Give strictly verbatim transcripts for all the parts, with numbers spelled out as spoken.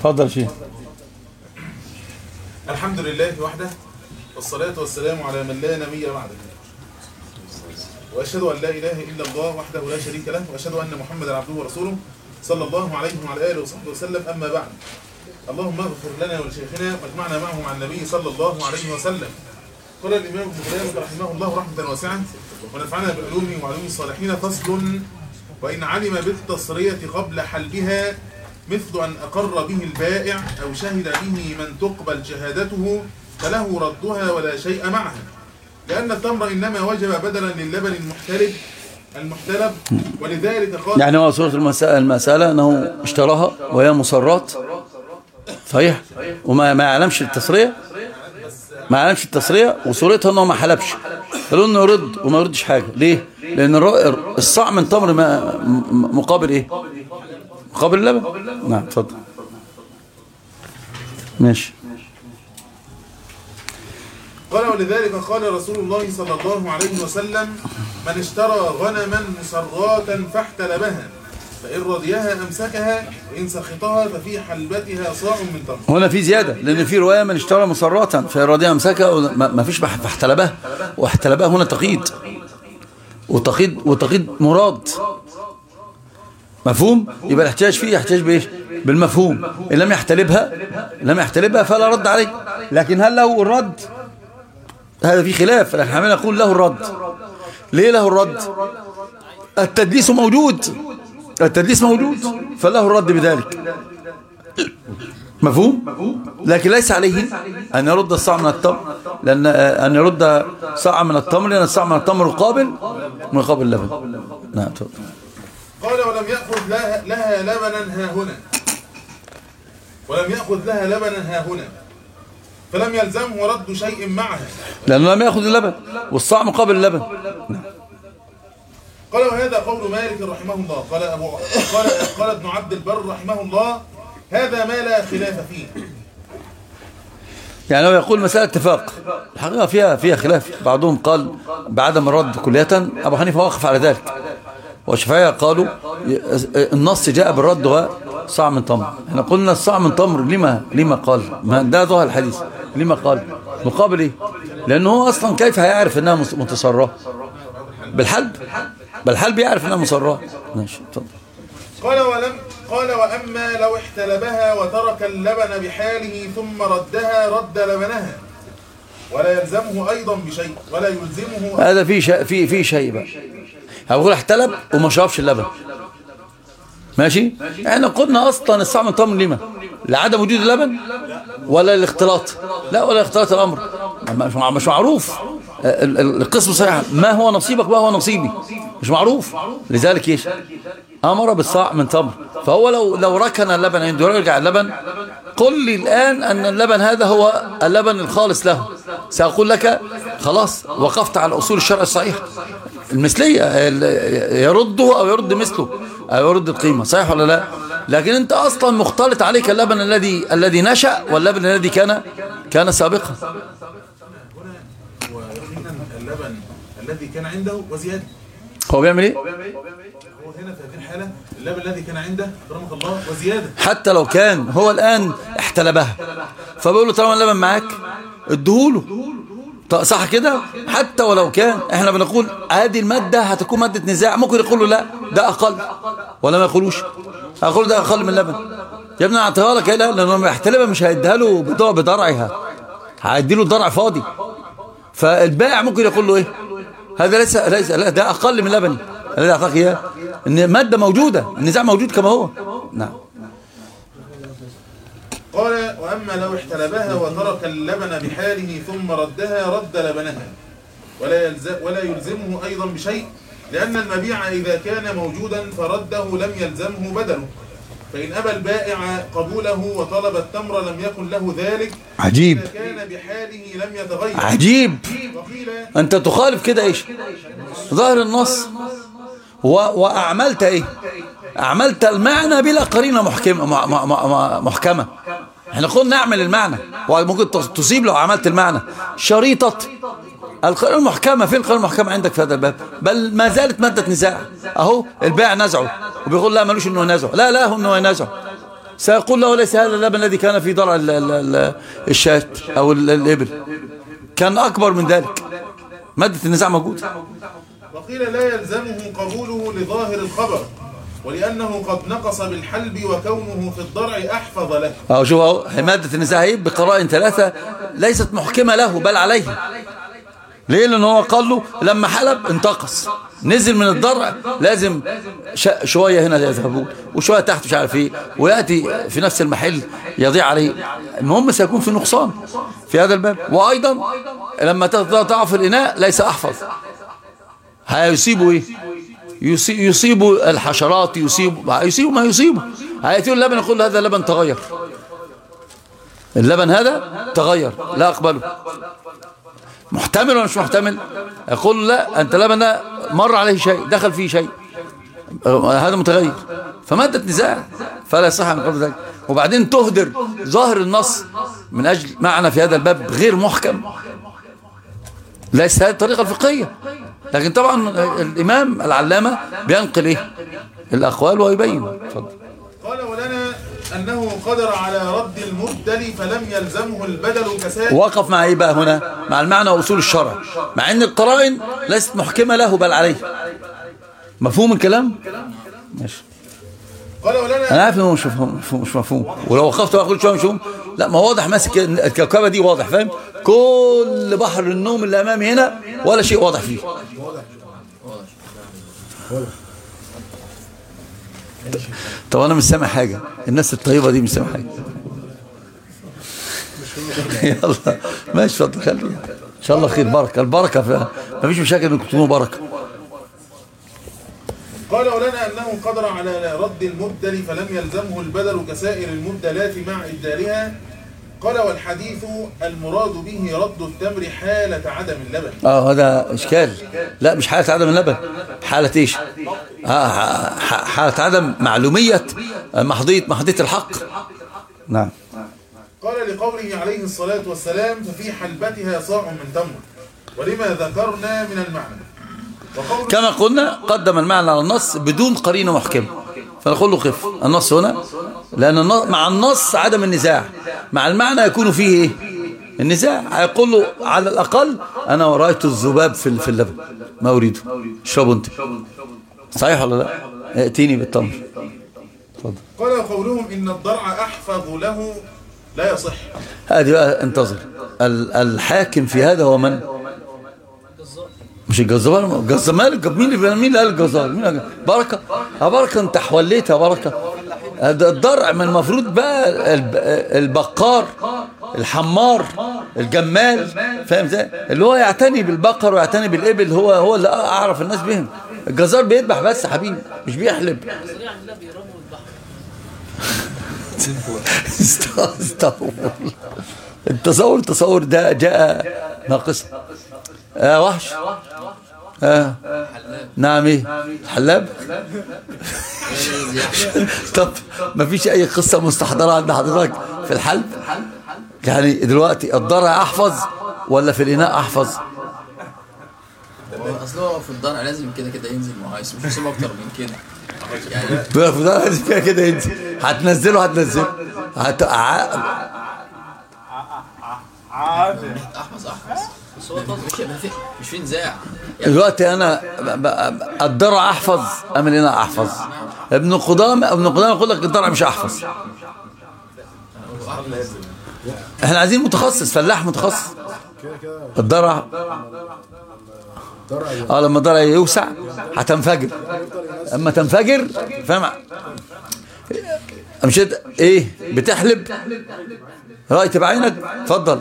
اتفضل شيخ. الحمد لله وحده، والصلاة والسلام على من لا نبي بعده، وأشهد أن لا إله إلا الله وحده لا شريك له، وأشهد أن محمدا عبده ورسوله صلى الله عليه وعلى آله وصحبه وسلم. أما بعد، اللهم اغفر لنا ولشيخنا واجمعنا معه مع النبي صلى الله عليه وسلم. قال الإمام ابن قدامة رحمه الله رحمة واسعة: ونفعنا بعلومه وعلوم الصالحين. فصل: وإن علم بالتصرية قبل حلبها مثل أن أقر به البائع أو شهد به من تقبل شهادته فله ردها ولا شيء معها، لأن التمر إنما وجب بدلا للبن المحتلب المحتلب ولذلك قال يعني هو صورة المسألة, المسألة أنه اشتراها وهي مصرات صحيح، وما ما يعلمش التصرية، ما يعلمش التصرية، وصورتها أنه ما حلبش، قالوا أنه يرد وما يردش حاجة. ليه؟ لأن الصاع من تمر مقابل إيه؟ مقابل اللبن. نعم اتفضل. ماشي. قال: ولذلك قال رسول الله صلى الله عليه وسلم: من اشترى غنما مسراة فاحتلبها فإن رضيها أمسكها وإن سخطها ففي حلبتها صاع من تمر. هنا في زيادة، لأن في رواية من اشترى مسراة فإن رضيها أمسكها، ما فيش فاحتلبها، واحتلبها هنا تقييد، وتقييد وتقييد مراد مفهوم. يبقى الاحتياج فيه يحتاج بايش؟ بالمفهوم. ان لم يحتلبها لم يحتلبها فلا رد عليه. لكن هل له الرد؟ هذا في خلاف، لكن احنا نقول له الرد. ليه له الرد؟ التدليس موجود، التدليس موجود فله الرد بذلك، مفهوم. لكن ليس عليه ان يرد الصاع من التمر، لان ان يرد صاع من التمر لان الصاع من التمر مقابل مقابل اللبن. نعم تفضل. قال: ولم يأخذ لها, لها لبنا ها هنا ولم يأخذ لها لبنا ها هنا فلم يلزمه رد شيء معها، لأنه لم يأخذ اللبن والصاع مقابل اللبن. قال: وهذا قول مالك رحمه الله. قال أبو قال, قال ابن عبد البر رحمه الله: هذا ما لا خلاف فيه. يعني هو يقول مسألة اتفاق، الحقيقة فيها فيها خلاف. بعضهم قال بعدم الرد كلية، أبو حنيفة وقف على ذلك، والشافعية قالوا النص جاء بالرد وصاع من تمر. احنا قلنا الصاع من تمر لما لما قال؟ ما ده ظاهر الحديث. لما قال مقابل ايه؟ لانه هو اصلا كيف هيعرف انها متصراه؟ بالحلب، بالحلب يعرف انها مصراه. ماشي اتفضل. قال: ولم قال: واما لو احتلبها وترك اللبن بحاله ثم ردها رد لبنها ولا يلزمه ايضا بشيء ولا يلزمه. هذا في شيء في في شيء بقى. هقول احتلب وما شربش اللبن، ماشي. احنا قلنا اصلا الصاع من تمر لما؟ لعدم وجود اللبن ولا الاختلاط؟ لا، ولا اختلاط الامر، مش معروف القسم صحيح. ما هو نصيبك ما هو نصيبي مش معروف، لذلك ايش امر بالصاع من تمر. فهو لو لو ركن اللبن عنده يرجع اللبن، قل لي الان ان اللبن هذا هو اللبن الخالص له، ساقول لك خلاص وقفت على اصول الشرع الصحيح المثلية، يرده أو يرد مثله أو يرد القيمة، صحيح ولا لا؟ لكن أنت أصلا مختلط عليك اللبن الذي الذي نشأ واللبن الذي كان كان سابقا. اللبن الذي كان عنده وزيادة. هو بيعمل إيه؟ هو هنا في هذه الحالة اللبن الذي كان عنده رحمك الله وزيادة، حتى لو كان هو الآن احتلبها، فبقول له طالما اللبن معاك اديهوله، صح كده؟ حتى ولو كان احنا بنقول هذه المادة هتكون مادة نزاع، ممكن يقولوا لا ده اقل، ولا ما يقولوش اقول ده اقل من اللبن. يا ابني اعطيها لك، لا، لانه لما يحتلبها مش هيديها له بضرعها، هيدي له ضرع فاضي. فالبائع ممكن يقول له ايه؟ هذا ليس ليس لا ده اقل من لبني الذي اعطاك اياه، ان مادة موجودة، النزاع موجود كما هو. نعم. قال: وأما لو احتلبها وترك اللبن بحاله ثم ردها رد لبنها ولا يلزم ولا يلزمه أيضا بشيء، لأن المبيع إذا كان موجودا فرده لم يلزمه بدله، فإن أبى البائع قبوله وطلب التمر لم يكن له ذلك. عجيب. إذا كان بحاله لم يتغير. عجيب. أنت تخالف كده إيش ظاهر النص، وأعملت إيه؟ أعملت المعنى بلا قرينة محكمة محكمة. احنا قلنا نعمل المعنى، وممكن تصيب لو عملت المعنى. شريطة القرينة المحكمة، فين القرينة المحكمة عندك في هذا الباب؟ بل ما زالت مادة نزاع. اهو البائع نزعه وبيقول لا ملوش انه ينازعه، لا لا هو انه ينازعه، سيقول له ليس هذا اللبن الذي كان في ضرع الشاة أو الإبل، كان أكبر من ذلك. مادة النزاع موجودة. وقيل لا يلزمه قبوله لظاهر الخبر، ولأنه قد نقص بالحلب وكونه في الضرع أحفظ له. أو شوف أهو مادة النزاع هي بقرائن ثلاثة ليست محكمة له بل عليه. ليه؟ لأن هو قال له لما حلب انتقص، نزل من الضرع لازم شوية هنا يذهبون وشوية تحت مش عارف ايه، ويأتي في نفس المحل يضيع عليه. المهم سيكون في نقصان في هذا الباب. وأيضا لما تضعف الإناء ليس أحفظ، هيصيبه ايه؟ يصيب الحشرات، يصيب يصيب ما يصيبه. هيأتيه اللبن يقول هذا اللبن تغير، اللبن هذا تغير لا أقبله. محتمل ولا مش محتمل؟ يقول لا، أنت لبن مر عليه شيء، دخل فيه شيء، هذا متغير. فمادة نزاع فلا يصح أن نقول ذلك. وبعدين تهدر ظاهر النص من أجل معنى في هذا الباب غير محكم. ليس هذه الطريقة الفقهية، لكن طبعا الإمام العلامة بينقل إيه؟ الأقوال ويبين. فضل. قال ولنا أنه قدر على رد المبدل فلم يلزمه البدل كسائر. وقف مع إيه بقى هنا؟ مع المعنى وأصول الشرع، مع أن القرائن ليست محكمة له بل عليه. مفهوم الكلام؟ ماشي. قال ولنا أنا عارف إنه مش مفهوم، مش مفهوم، ولو وقفت وأقول شوية مش مفهوم، لا ما واضح ماسك الكوكبة دي واضح، فاهم؟ كل بحر النوم اللي أمامي هنا ولا شيء واضح فيه. طب أنا مش سامع حاجة، الناس الطيبة دي مش سامع حاجة. يلا ماشي، اتفضل، خلي إن شاء الله خير، بركة، البركة فيها، مفيش مشاكل إنكم تكونوا بركة. قال ولنا أنه قدر على رد المبدل فلم يلزمه البدل كسائر المبدلات مع إبدالها. قال والحديث المراد به رد التمر حالة عدم اللبن. اه هذا إشكال. لا مش حالة عدم اللبن، حالة إيش؟ آه حالة عدم معلومية محضية محضية الحق. نعم. قال لقوله عليه الصلاة والسلام ففي حلبتها صاع من تمر، ولما ذكرنا من المعنى. كما قلنا قدم المعنى على النص بدون قرينة محكمة، فنقول له قف النص هنا، لأن النص مع النص عدم النزاع، مع المعنى يكون فيه إيه؟ النزاع. هيقول له على الأقل أنا ورأيت الذباب في في اللبن ما أريده، اشربه أنت. صحيح ولا لا؟ ائتيني بالتمر. اتفضل. قال قولهم إن الضرع أحفظ له لا يصح. هذه بقى انتظر، الحاكم في هذا هو من؟ مش الجزار. الجزار مالك؟ مين اللي مين اللي قال الجزار؟ مين قال؟ بركه. يا بركه انت حوليت يا بركه. الضرع من المفروض بقى البقار، الحمار، الجمال، فاهم ازاي؟ اللي هو يعتني بالبقر ويعتني بالابل، هو هو اللي اعرف الناس بهم. الجزار بيذبح بس يا حبيبي، مش بيحلب. استغفر. التصور التصور ده جاء ناقصا. اه وحش. اه نعم. ايه الحلاب؟ طب ما فيش اي قصة مستحضرة عند حضرتك في الحلب؟ يعني دلوقتي الضرع احفظ ولا في الاناء احفظ؟ اصله في الضرع لازم كده كده ينزل معايس، مش هسيبه اكتر من كده يعني. في الضرع لازم كده كده ينزل، هتنزله هتنزله هت... عادي. احفظ احفظ بس هو مش في نزاع. دلوقتي انا الضرع احفظ ام الاناء احفظ؟ ابن قدامه ابن قدامه يقول لك الضرع مش احفظ. احنا عايزين متخصص، فلاح متخصص. الضرع اه لما الضرع يوسع هتنفجر، اما تنفجر فاهم؟ مش ايه بتحلب رأيت بعينك؟ اتفضل.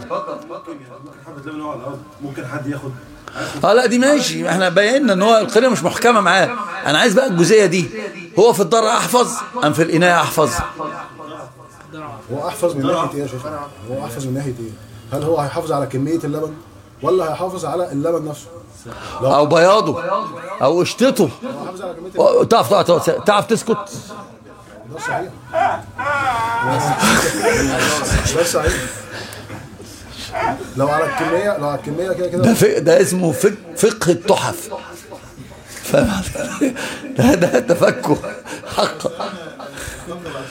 ممكن حد ياخد اه لا دي ماشي، احنا بينا ان هو القرينه مش محكمه معاه. انا عايز بقى الجزئيه دي، هو في الضرع احفظ ام في الاناء احفظ؟ هو احفظ من ناحيه ايه يا شيخ؟ هو احفظ من ناحيه ايه؟ هل هو هيحافظ على كميه اللبن ولا هيحافظ على اللبن نفسه؟ او بياضه او قشطته. تعرف تعرف تعرف تسكت؟ ده صحيح. ده صحيح. لو على الكميه لو على الكميه كده كده ده ده اسمه فقه التحف، فاهم؟ ده ده تفكه حقا.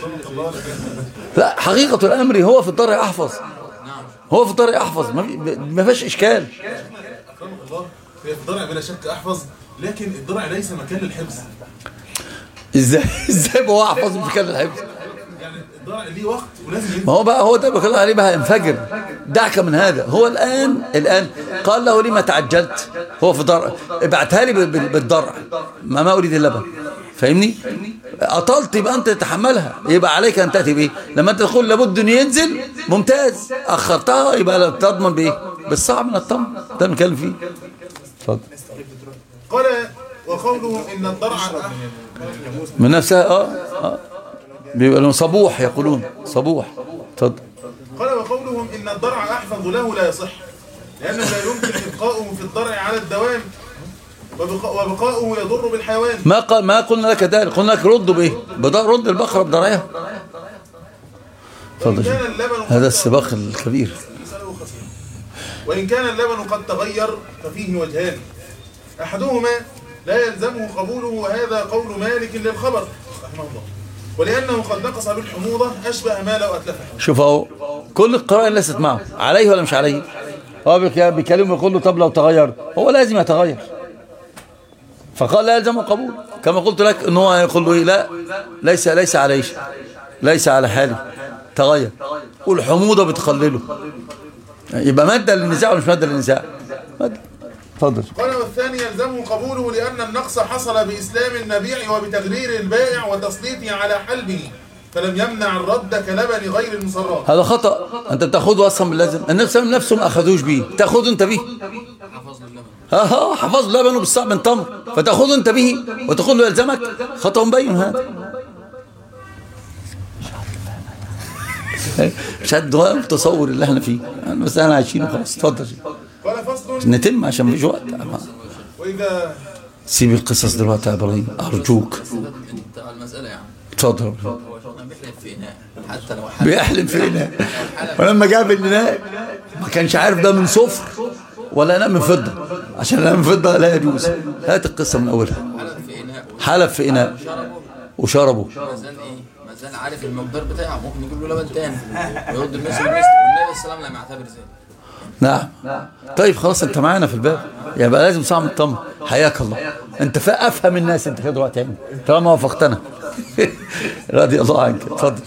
لا حقيقة الأمر هو في الضرع أحفظ، هو في الضرع أحفظ، ما فيش إشكال. أكرمك الله، هي في الضرع بلا شك أحفظ، لكن الضرع ليس مكان للحفظ. ازاي ازاي هو احفظ مكان الحفظ؟ يعني الضرع ليه وقت ولازم ينفذ. ما هو بقى هو ده بكلم عليه بقى ينفجر. دعك من هذا. هو الآن الآن قال له لما تعجلت؟ هو في ضرع، ابعتها لي بالضرع، ما ما أريد اللبن. فاهمني؟ أطلت يبقى أنت تتحملها، يبقى عليك أن تأتي بإيه؟ لما أنت تقول لابد أن ينزل ممتاز، أخرتها يبقى تضمن بإيه؟ بالصعب من الطمر. ده بنتكلم فيه. اتفضل. قال وقوله إن الضرع من نفسها اه اه بيقولون صبوح، يقولون صبوح. اتفضل. قال وقولهم إن الضرع أحفظ له لا يصح، لأنه لا يمكن إبقاؤه في الضرع على الدوام، وبقاؤه يضر بالحيوان. ما قال ما قلنا لك ذلك، قلنا لك رد بايه؟ رد البقره بضرعها. اتفضل. هذا السباق الكبير. وإن كان اللبن قد تغير ففيه وجهان، أحدهما لا يلزمه قبوله، وهذا قول مالك للخبر رحمه الله، ولأنه قد نقص بالحموضة أشبه ما لو أتلفه. شوف اهو كل القرائن ليست معه، عليه ولا مش عليه؟ هو بيكلمه يقول له طب لو تغير، هو لازم يتغير، فقال لا يلزمه قبول. كما قلت لك ان هو يقول له لا ليس ليس عليه، ليس على حاله، تغير، والحموضة بتقلله، يبقى مادة للنزاع ولا مش مادة للنزاع؟ مادة. اتفضل. قال والثاني يلزمه قبوله لأن النقص حصل بإسلام المبيع وبتغرير البائع وتسليطه على حلبه، فلم يمنع الرد كلبن غير المصرات. هذا خطأ، أنت بتاخده أصلا باللازم، النبي نفسه ما أخذوش بيه، تاخده أنت بيه. اه حفظ لبنه بالصعب من تمر، فتاخده أنت به وتقول له يلزمك، خطأ مبين هذا. مش هاد التصور اللي احنا فيه، بس احنا عايشينه خلاص. اتفضل. قال فصل نتم عشان مفيش وقت. وإذا سيب القصص دلوقتي يا ابراهيم ارجوك. انت على المسألة يا عم. اتفضل. هو بيحلم في إناء، حتى لو بيحلم في إناء، ولما جاب الإناء ما كانش عارف ده من صفر ولا إناء من فضة، عشان الإناء من فضة لا يجوز. هات القصة من أولها. حلب في إناء وشربه. مازال ايه؟ مازال عارف المقدار بتاعه، ممكن يجيب له لبن تاني ويرد المثل المثل، والنبي السلام لم يعتبر ذلك. نعم. طيب خلاص انت معانا في الباب، يبقى لازم صعب الطمر. حياك الله، انت افهم الناس انت كده دلوقتي يعني طالما وافقتنا. رضي الله عنك. اتفضل.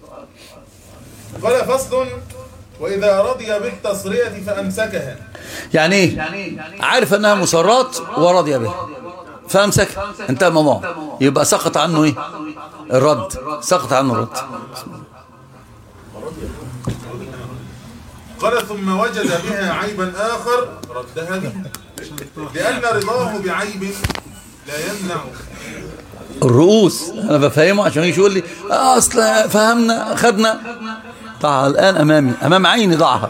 قال فصل وإذا رضي بالتصرية فأمسكها. يعني ايه؟ عارف انها مسرات ورضي بها فامسكها، انتهى الموضوع، يبقى سقط عنه ايه؟ الرد، سقط عنه الرد. قال ثم وجد بها عيبا آخر ردها به، لأن رضاه بعيب لا يمنع الرؤوس. أنا بفهمه عشان يجي يقول لي آه أصل فهمنا خدنا. ضعها الآن أمامي، أمام عيني ضعها.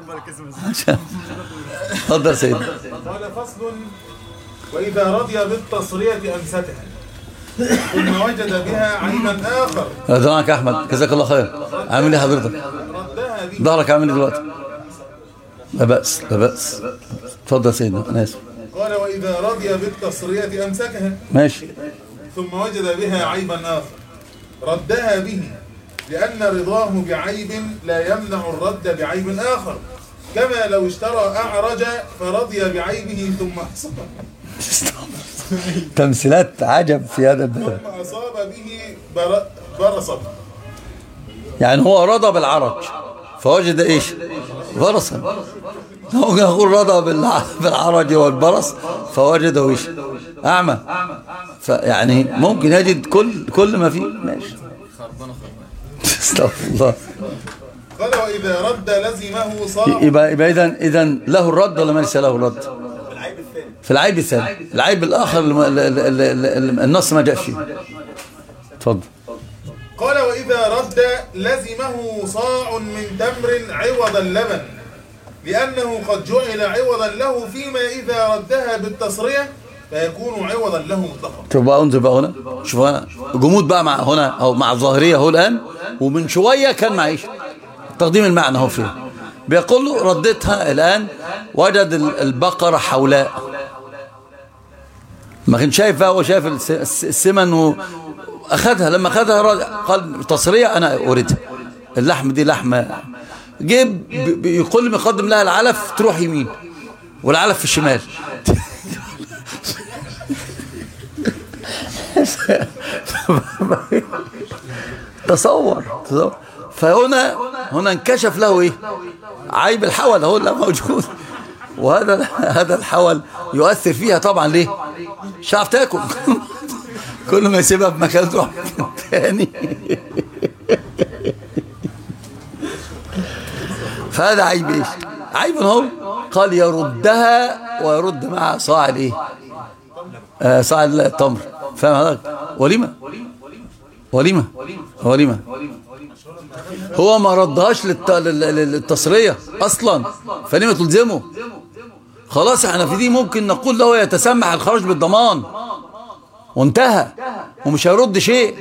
تفضل سيدي. قال فصل وإذا رضي بالتصرية أمسكها، ثم وجد بها عيبا آخر. أدعوك أحمد، جزاك الله خير. عامل إيه حضرتك؟ ردها به. ظهرك عامل إيه دلوقتي؟ لا بأس لا بأس. اتفضل سيدنا، أنا آسف. قال وإذا رضي بالتصرية أمسكها، ماشي. ثم وجد بها عيبا آخر ردها به، لأن رضاه بعيب لا يمنع الرد بعيب آخر، كما لو اشترى أعرج فرضي بعيبه ثم أصاب تمثيلات عجب في هذا الباب. ثم أصاب به بر... برصا. يعني هو رضى بالعرج فوجد إيش؟ برصا. هو يقول رضى بالعرج والبرص فوجده إيش؟ أعمى. فيعني ممكن يجد كل كل ما فيه. ماشي. استغفر الله. قال وإذا رد لزمه صاع. يبقى يبقى إذن إذن له الرد ولا ما ليس له الرد؟ في العيب الثاني. العيب الآخر النص ما جاء فيه. اتفضل. قال وإذا رد لزمه صاع من تمر عوض اللبن، لأنه قد جعل عوضا له، فيما إذا ردها بالتصرية فيكون عوضا له مطلقا. شوف بقى انظر بقى هنا، شوف هنا جمود بقى مع هنا او مع الظاهريه اهو الان، ومن شويه كان معيش تقديم المعنى اهو فيه. بيقول له ردتها الان وجد البقره حولاء، ما كان شايف بقى، هو شايف السمن و اخذها لما اخذها قال تصريه انا اريدها، اللحم دي لحمه، جيب يقول لي يقدم لها العلف تروح يمين والعلف في الشمال. تصور تصور فهنا هنا انكشف له ايه؟ عيب الحول هو اللي موجود، وهذا هذا الحول يؤثر فيها طبعا. ليه؟ مش هتعرف تاكل. كل ما يسيبها في مكان تروح تاني. فهذا عيب ايش؟ عيب هو قال يردها ويرد معها صاع الايه؟ آه صاع التمر. فاهم حضرتك؟ وليمه وليمه وليمه هو ما ردهاش للت... للتصريه اصلا، فلما تلزمه؟ خلاص احنا في دي ممكن نقول له يتسمح الخراج بالضمان وانتهى ومش هيرد شيء،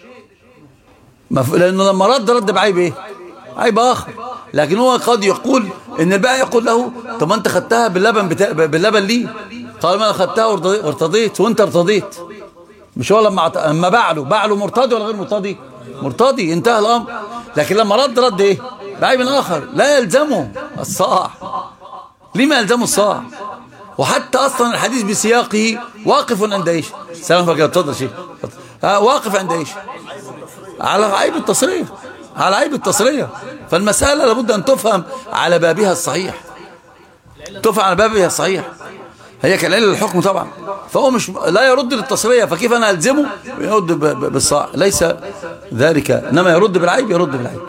لانه لما رد رد بعيب ايه؟ عيب اخر. لكن هو قد يقول ان البائع يقول له طب ما انت خدتها باللبن بتا... باللبن ليه؟ قال ما انا خدتها وارتضيت وانت ارتضيت. مش هو لما عط... اما باع له باع له مرتضي ولا غير مرتضي؟ مرتضي، انتهى الامر. لكن لما رد رد ايه؟ بعيب اخر لا يلزمه الصاع. ليه ما يلزمه الصاع؟ وحتى اصلا الحديث بسياقه واقف عند ايش؟ سلام عليكم. اتفضل شيخ. واقف عند ايش؟ على عيب التصريح، على عيب التصريح. فالمسألة لابد أن تفهم على بابها الصحيح، تفهم على بابها الصحيح. هي كالعلة للحكم طبعا، فهو مش لا يرد للتصريح، فكيف أنا ألزمه يرد بالصاع؟ ليس ذلك، إنما يرد بالعيب، يرد بالعيب.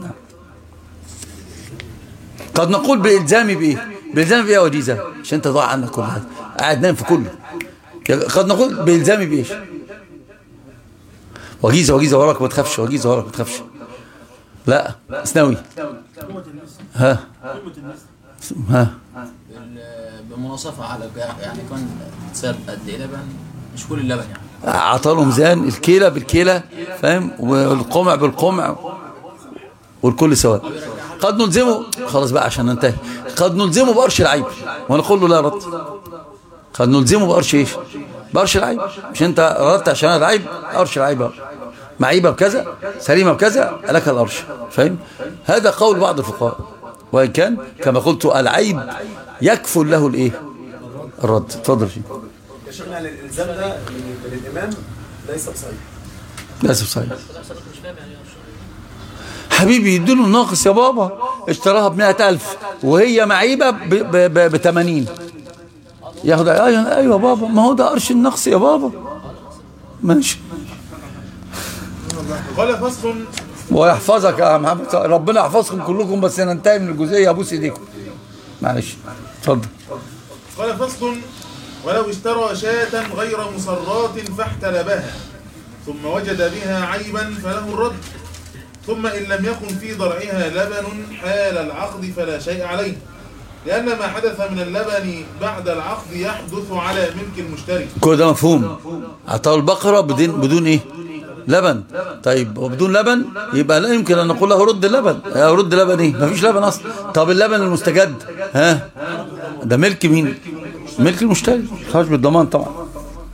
قد نقول بإلزامي بإيه؟ بإلزامي بإيه يا وجيزة؟ عشان أنت ضاع عنك كل هذا، قاعد نايم في كله. قد نقول بإلزامي بإيش؟ وجيزة وجيزة وراك ما تخافش، وجيزة وراك ما تخافش. لا اسنوي. ها ها بمناصفة على يعني كان تساب قد ايه لبن، مش كل اللبن يعني عطاله ميزان، الكيلة بالكيلة فاهم، والقمع بالقمع والكل سواء. قد نلزمه خلاص بقى عشان ننتهي، قد نلزمه بقرش العيب ونقول له لا رد. قد نلزمه بقرش ايش؟ بقرش العيب. مش انت ردت عشان العيب؟ قرش العيب معيبة بكذا سليمة بكذا لك الأرش. فاهم؟ هذا قول بعض الفقهاء، وإن كان كما قلت العيب يكفل له الإيه؟ الرد. اتفضل شيء يا شيخنا. الإلزام ده للإمام ليس بصحيح، ليس بصحيح حبيبي. يديله الناقص يا بابا، اشتراها بمئة ألف وهي معيبة بثمانين، ياخد أيوة أيوة بابا، ما هو ده قرش النقص يا بابا. ماشي. قال فصل. ويحفظك يا محمد، ربنا يحفظكم كلكم، بس ننتهي من الجزئيه ابوس ايديكم معلش. اتفضل. قال فصل. ولو اشترى شاة غير مصرات فاحتلبها ثم وجد بها عيبا فله الرد، ثم إن لم يكن في ضرعها لبن حال العقد فلا شيء عليه، لأن ما حدث من اللبن بعد العقد يحدث على ملك المشتري. كل ده مفهوم. عطاء البقرة بدون بدون ايه؟ لبن. طيب وبدون لبن يبقى لا يمكن ان نقول له رد اللبن. رد لبن ايه؟ مفيش لبن اصلا. طب اللبن المستجد ها ده ملك مين؟ ملك المشتري، خرج بالضمان طبعا.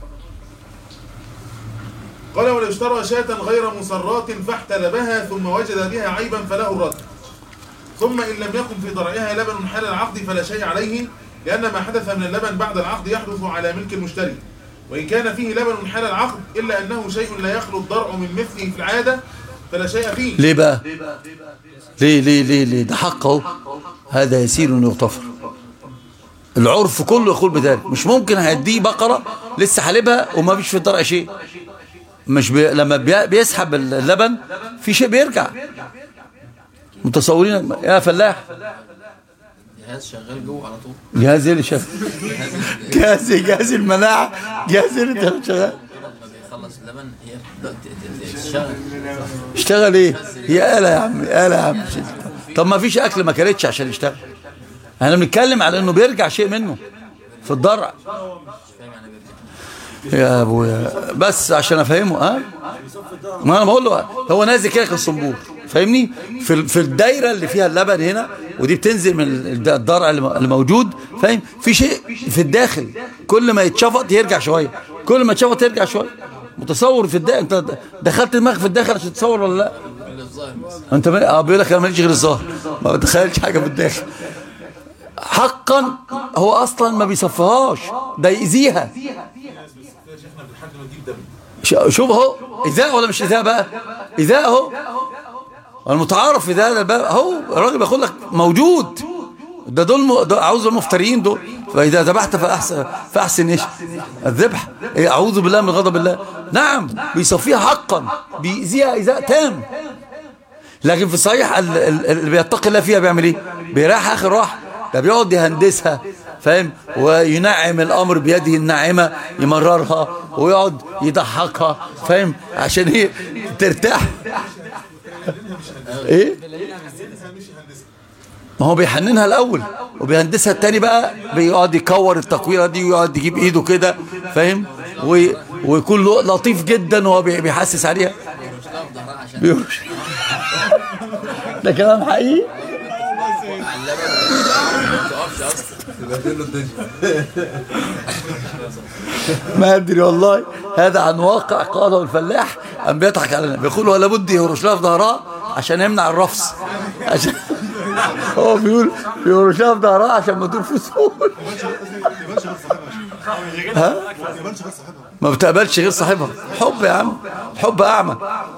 قال ولو اشترى شاة غير مصرات فاحتلبها ثم وجد بها عيبا فله الرد، ثم إن لم يكن في ضرعها لبن حال العقد فلا شيء عليه، لأن ما حدث من اللبن بعد العقد يحدث على ملك المشتري، وإن كان فيه لبن حال العقد إلا أنه شيء لا يخلو الضرع من مثله في العادة فلا شيء فيه. ليه بقى؟ ليه ليه ليه ليه ده حقه، هذا يسير يغتفر. العرف كله يقول بذلك. مش ممكن هيديه بقرة لسه حالبها وما فيش في الضرع شيء. مش بي... لما بي... بيسحب اللبن في شيء بيرجع. متصورين يا فلاح؟ جهاز شغال جوه على طول. جهاز ايه اللي شغال؟ جهاز جهاز المناعة، جهاز اللي شغال. بيخلص اللبن هي تشتغل. اشتغل ايه؟ هي آلة يا عم، آلة يا عم. طب ما فيش اكل ما كلتش عشان يشتغل. احنا بنتكلم على انه بيرجع شيء منه في الضرع. يا ابويا بس عشان افهمه. ها ما انا بقول له هو نازل كده كالصنبور، فاهمني؟ في في الدايره اللي فيها اللبن هنا، ودي بتنزل من الضرع اللي موجود، فاهم؟ في شيء في الداخل كل ما يتشفط يرجع شويه، كل ما يتشفط يرجع شويه. متصور في الداخل، انت دخلت دماغك في الداخل عشان تصور ولا لا؟ الظاهر بس. انت اه بيقول لك انا ماليش غير الظاهر، ما بتخيلش حاجه في الداخل. حقا هو اصلا ما بيصفهاش، ده يأذيها. شوف اهو ايذاء ولا مش ايذاء بقى؟ ايذاء اهو، المتعارف في ده الباب اهو، الراجل بيقول لك موجود، ده دول اعوذ المفترين دول. فاذا ذبحت فاحسن فاحسن ايش الذبح، إيه اعوذ بالله من غضب الله. نعم بيصفيها حقا، بيأذيها ايذاء تام. لكن في الصحيح اللي بيتقي الله فيها بيعمل ايه؟ بيريح اخر راحه، ده بيقعد يهندسها، فاهم، وينعم الامر بيده الناعمه، يمررها ويقعد يضحكها، فاهم، عشان ايه؟ ترتاح. ايه؟ ما هو بيحننها الاول وبيهندسها التاني بقى، بيقعد يكور التكويره دي ويقعد يجيب ايده كده، فاهم، ويكون لطيف جدا وهو بيحسس عليها. بيرش. ده كلام حقيقي. ما ادري والله، هذا عن واقع قاله الفلاح، ام بيضحك علينا، بيقول ولا بد يهرش لها في ظهرها عشان يمنع الرفس، عشان هو بيقول يهرش لها في ظهرها عشان ما تدور فسول. ها؟ ما بتقبلش غير صاحبها. حب يا عم، حب اعمى.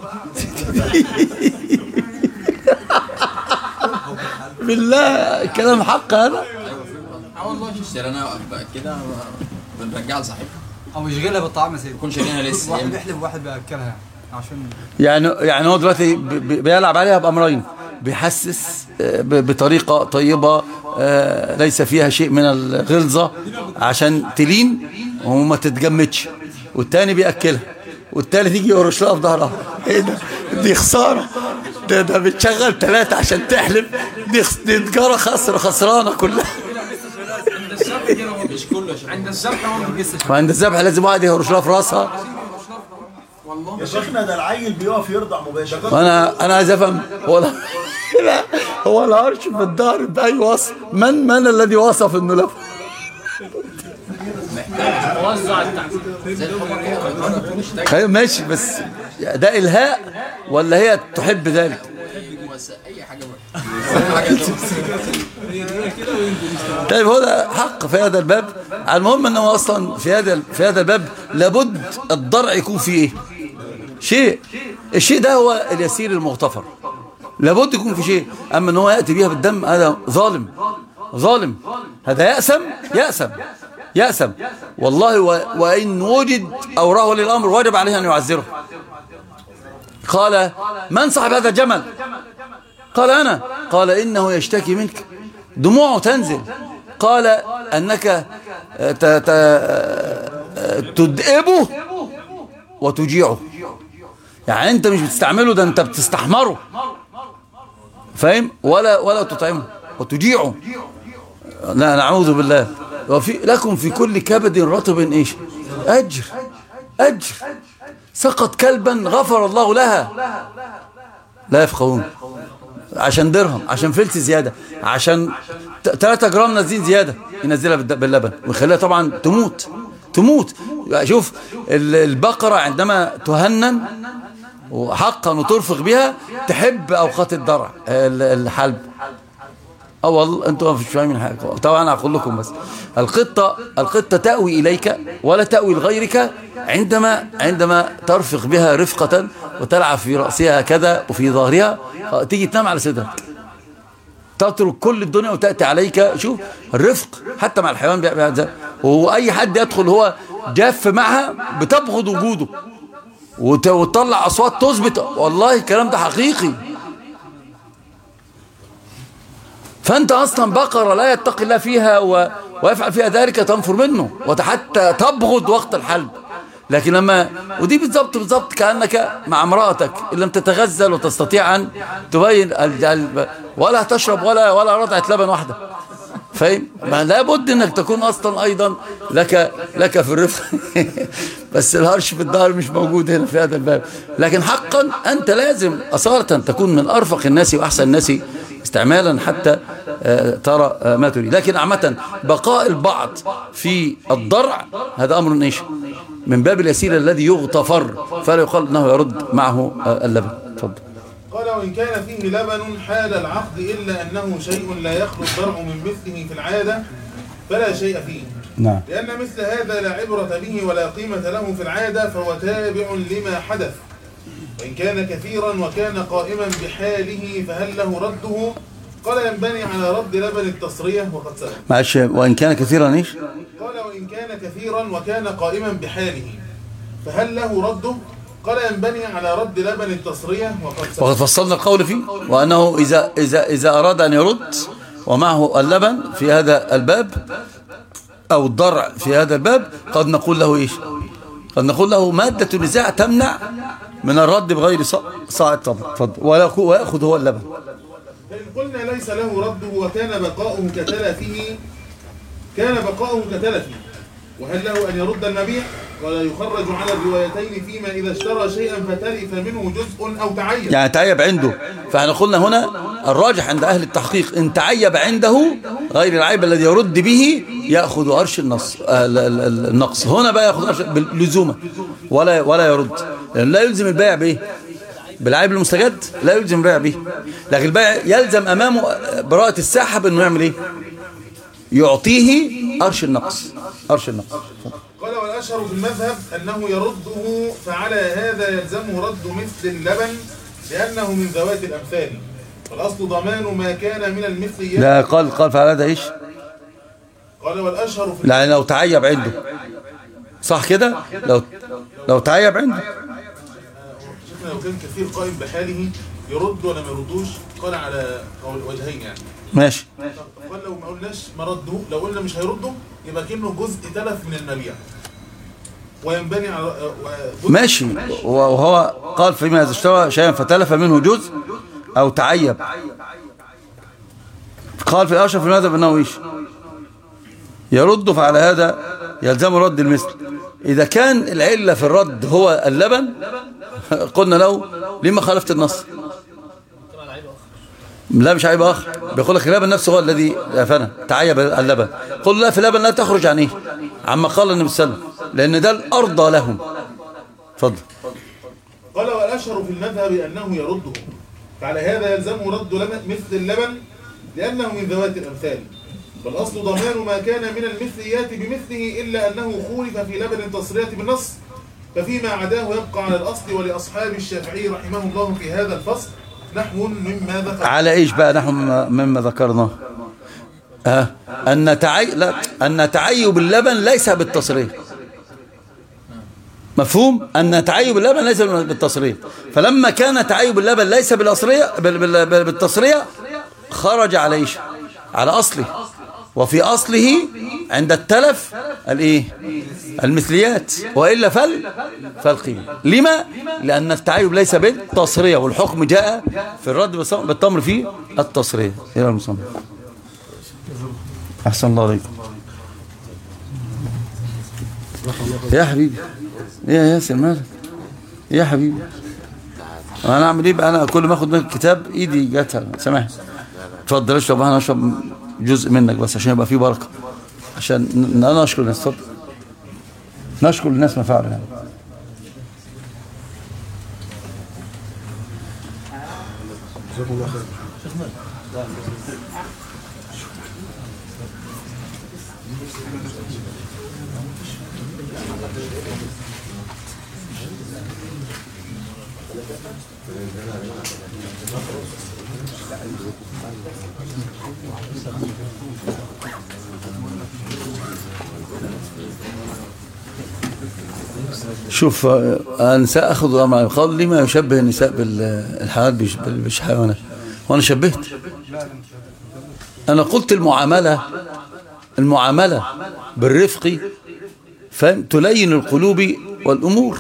بالله الكلام حق هذا. اه والله اشتريناها كده بنرجعها لصاحبها، او يشغلها بالطعام يا سيدي، يكون شارينها لسه. واحد بيحلب وواحد بياكلها يعني عشان يعني يعني هو دلوقتي بيلعب عليها بأمرين، بيحسس بطريقة طيبة ليس فيها شيء من الغلظة عشان تلين وما تتجمدش، والتاني بيأكلها، والتالت يجي يهرش لها في ظهرها. ايه ده؟ دي خسارة، ده ده بتشغل ثلاثة عشان تحلب، دي دي تجارة خسرة خسرانة كلها. مش كله عند الذبح هو بيجسس، وعند الذبح لازم واحد يهرش لها في راسها. يا شيخنا ده العيل بيقف يرضع مباشر. وانا انا عايز افهم، هو لا هو الهرش في الظهر باي وصف؟ من من الذي وصف انه لا؟ وزع التعذيب. ايوه ماشي، بس ده الهاء ولا هي تحب ذلك؟ اي حاجه. طيب هو ده حق في هذا الباب. المهم انه اصلا في هذا في هذا الباب لابد الضرع يكون فيه ايه؟ شيء. الشيء ده هو اليسير المغتفر، لابد يكون في شيء. اما ان هو ياتي بيها بالدم هذا ظالم، ظالم، هذا يأسم يأسم يأسم والله. وإن وجد أوراه ولي الأمر واجب عليه أن يعذره. قال من صاحب هذا الجمل؟ قال أنا. قال إنه يشتكي منك، دموعه تنزل. قال أنك تدئبه وتجيعه، يعني أنت مش بتستعمله، ده أنت بتستحمره، فاهم، ولا ولا تطعمه وتجيعه. لا نعوذ بالله. وفي لكم في كل كبد رطب ايش؟ اجر، اجر. سقط كلبا غفر الله لها. لا يفقهون. عشان درهم، عشان فلس زياده، عشان ثلاثة جرام نازلين زياده ينزلها باللبن ويخليها طبعا تموت تموت. شوف البقره عندما تهنن وحقا وترفق بها تحب اوقات الضرع الحلب. اه والله انتوا مش فاهمين حاجه. طبعا هقول لكم بس، القطه القطه تأوي اليك ولا تأوي لغيرك عندما عندما ترفق بها رفقه وتلعب في راسها كذا وفي ظهرها، تيجي تنام على صدرك، تترك كل الدنيا وتأتي عليك. شوف الرفق حتى مع الحيوان بيعمل، واي حد يدخل هو جاف معها بتبغض وجوده وتطلع اصوات تثبت. والله الكلام ده حقيقي. فأنت أصلا بقرة لا يتقي الله فيها و... ويفعل فيها ذلك تنفر منه وحتى تبغض وقت الحلب. لكن لما ودي بالضبط بالضبط كأنك مع امرأتك إن لم تتغزل وتستطيع أن تبين ال... ولا تشرب ولا ولا رضعة لبن واحدة، فاهم؟ لابد أنك تكون أصلا أيضا لك لك في الرفق. بس الهرش في الظهر مش موجود هنا في هذا الباب. لكن حقا أنت لازم أصالة تكون من أرفق الناس وأحسن الناس استعمالا حتى ترى ما تريد. لكن عامة بقاء البعض في الضرع هذا أمر إيش من باب اليسير الذي يغتفر، فلا يقال أنه يرد معه اللبن. تفضل. قال وإن كان فيه لبن حال العقد إلا أنه شيء لا يخلو الضرع من مثله في العادة فلا شيء فيه. نعم. لأن مثل هذا لا عبرة به ولا قيمة له في العادة فهو تابع لما حدث. وإن كان كثيرا وكان قائما بحاله فهل له رده؟ قال ينبني على رد لبن التصرية وقد سبق. معلش وإن كان كثيرا إيش؟ قال وإن كان كثيرا وكان قائما بحاله فهل له رده؟ قال ينبني على رد لبن التصرية وقد سبق. وقد فصلنا القول فيه وأنه إذا, إذا, إذا أراد أن يرد ومعه اللبن في هذا الباب أو الضرع في هذا الباب قد نقول له إيش؟ قد نقول له مادة النزاع تمنع من الرد بغير صاعد. طبعا ويأخذ هو اللبن. فإن قلنا ليس له رده وكان بقاؤه كتلفه كان بقاؤه كتلفه وهل له أن يرد المبيع؟ ولا يخرج على الروايتين فيما إذا اشترى شيئا فتلف منه جزء أو تعيب، يعني تعيب عنده. فاحنا قلنا هنا الراجح عند أهل التحقيق إن تعيب عنده غير العيب الذي يرد به يأخذ أرش النص النقص. هنا بقى يأخذ أرش باللزومة ولا ولا يرد، لأن لا يلزم البيع به بالعيب المستجد، لا يلزم البيع به، لكن البيع يلزم أمامه براءة الساحب إنه يعمل إيه؟ يعطيه أرش النقص. أرش النقص. قال والأشهر في المذهب أنه يرده، فعلى هذا يلزمه رد مثل اللبن لأنه من ذوات الأمثال، والأصل ضمان ما كان من المثليات. لا قال قال فعلى هذا إيش؟ قال والأشهر في لا لو تعيب عنده صح كده، لو لو تعيب عنده شفنا لو كان كثير قائم بحاله يرد ولا ما يردوش، قال على وجهين يعني ماشي. قال لو ما قلناش ما ردوا، لو قلنا مش هيردوا يبقى كأنه جزء تلف من المبيع وينبني على ماشي. وهو قال فيما إذا اشترى شيئا فتلف منه جزء أو تعيب، قال في أشرف المذهب أنه إيش؟ يرد، فعلى هذا يلزم رد المثل. إذا كان العلة في الرد هو اللبن قلنا له لما خالفت النص؟ لا مش عيب آخر، بيقول لك اللبن نفسه هو الذي فنى تعيب اللبن. قل لا في اللبن لا تخرج عن إيه؟ عما قال النبي صلى الله عليه وسلم، لأن ده الأرضى لهم. فضل. قال والأشهر في المذهب أنه يرده، فعلى هذا يلزمه رد مثل اللبن لأنه من ذوات الأمثال، والأصل ضمان ما كان من المثليات بمثله إلا أنه خولف في لبن التصرية بالنص، ففيما عداه يبقى على الأصل. ولأصحاب الشافعي رحمه الله في هذا الفصل نحو مما ذكر. على إيش بقى نحو مما ذكرناه؟ أه أن تعي... لا أن تعيب اللبن ليس بالتصريح. مفهوم؟ أن تعيب اللبن ليس بالتصريح، فلما كان تعيب اللبن ليس بالتصريح بالتصريح خرج على إيش؟ على أصله، وفي أصله عند التلف الإيه؟ المثليات، وإلا فل فالقيمة. لما؟ لأن التعيب ليس بالتصريح، والحكم جاء في الرد بالتمر في التصريح. إلى المصنف. أحسن الله عليكم يا حبيبي. إيه يا ياسر مالك يا حبيبي؟ أنا أعمل إيه بقى؟ أنا كل ما أخذ منك الكتاب إيدي جاتها. سامحني. اتفضل اشرب، أنا أشرب جزء منك بس عشان يبقى فيه بركة، عشان أنا أشكر الناس. اتفضل. نشكر الناس ما فعلوا يعني. جزاكم الله خير. شوف أنا سأخذ الأمر قال لما يشبه النساء بالحيوانات مش حيوانات، وأنا شبهت. أنا قلت المعاملة المعاملة بالرفق فهم تلين القلوب والأمور.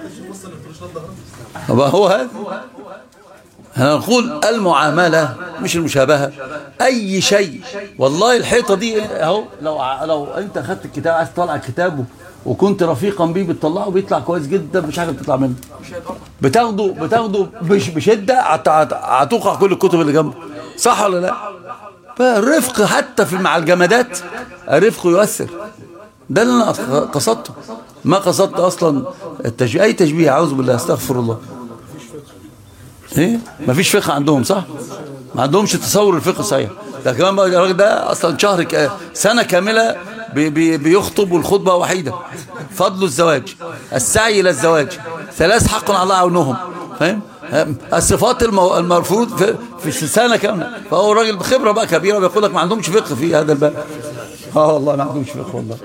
هو هذا أنا نقول المعاملة مش المشابهة. أي شيء والله الحيطة دي أهو، لو لو أنت أخذت الكتاب عايز تطلع الكتاب وكنت رفيقا بيه بتطلعه بيطلع كويس جدا، مش حاجة بتطلع منه، بتاخده بتاخده بشدة هتوقع كل الكتب اللي جنبه. صح ولا لا؟ فالرفق حتى في مع الجمادات الرفق يؤثر. ده اللي انا قصدته، ما قصدت اصلا التشبيه. اي تشبيه، اعوذ بالله، استغفر الله. ايه مفيش فقه عندهم، صح؟ ما عندهمش تصور الفقه صحيح. ده كمان بقى الراجل ده اصلا شهر ك... سنه كامله بي بي بيخطب والخطبه وحيده. فضل الزواج، السعي الى الزواج، ثلاث حق على الله عونهم، فاهم؟ الصفات المو... المرفوض في... في سنه كامله. فهو راجل بخبره بقى كبيره بيقول لك ما عندهمش فقه في هذا الباب. اه والله ما عندهمش فقه والله.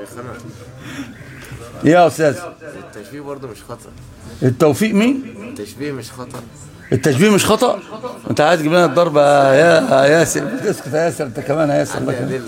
يا استاذ التشبيه برضه مش خطأ. التوفيق مين؟ التشبيه مش خطأ. التشبيه مش خطأ. انت عايز تجيب لنا الضربه يا ياسر؟ اسكت يا ياسر انت كمان يا ياسر. عندي أدلة.